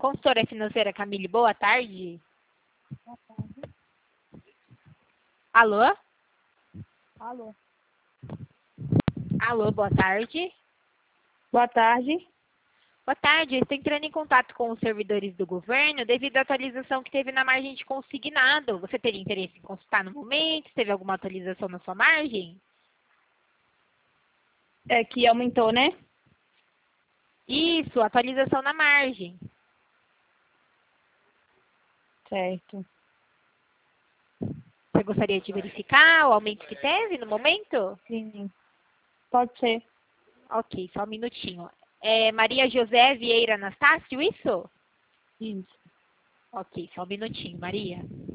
Consultora financeira Camille, boa tarde. Boa tarde. Alô? Alô. Alô, boa tarde. Boa tarde. Boa tarde, eu estou entrando em contato com os servidores do governo devido à atualização que teve na margem de consignado. Você teria interesse em consultar no momento? Teve alguma atualização na sua margem? É que aumentou, né? Isso, atualização na margem. Certo. Você gostaria de verificar o aumento que teve no momento? Sim. Pode ser. Ok, só um minutinho. É Maria José Vieira Anastácio, isso? Isso. Ok, só um minutinho, Maria.